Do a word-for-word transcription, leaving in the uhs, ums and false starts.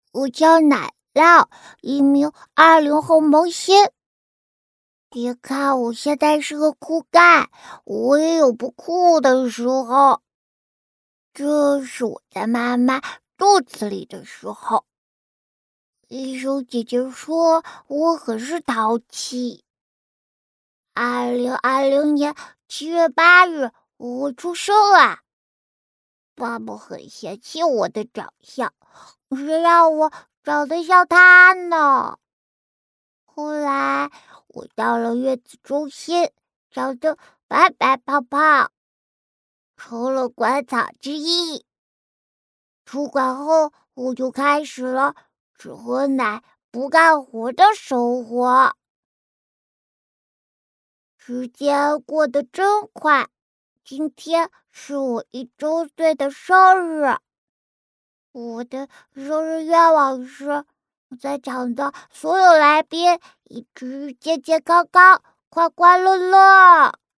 我叫奶酪，一名二零后萌新。别看我现在是个酷盖，我也有不酷的时候。这是我在妈妈肚子里的时候。医生姐姐说我很是淘气。二零二零年七月八日，我出生了。爸爸很嫌弃我的长相，谁让我长得像他呢？后来我到了月子中心，长得白白胖胖，成了馆草之一。出馆后，我就开始了只喝奶不干活的生活。时间过得真快，今天是我一周岁的生日。我的生日愿望是，在场的所有来宾一直健健康康、快快乐乐。